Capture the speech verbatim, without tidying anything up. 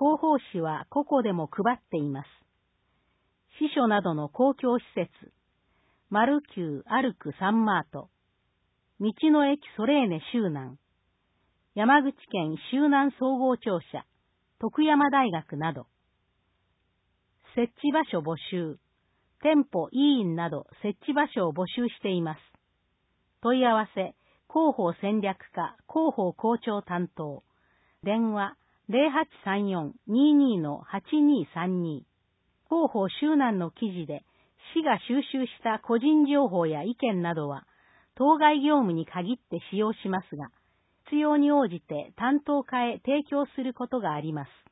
広報誌は個々でも配っています。司書などの公共施設、マルキュー、アルク、サンマート、道の駅ソレーネ周南、山口県周南総合庁舎、徳山大学など、設置場所募集、店舗、委員など設置場所を募集しています。問い合わせ、広報戦略課広報校長担当、電話 ゼロはちさんよん にーにー はちにーさんに。広報周南の記事で市が収集した個人情報や意見などは当該業務に限って使用しますが、必要に応じて担当課へ提供することがあります。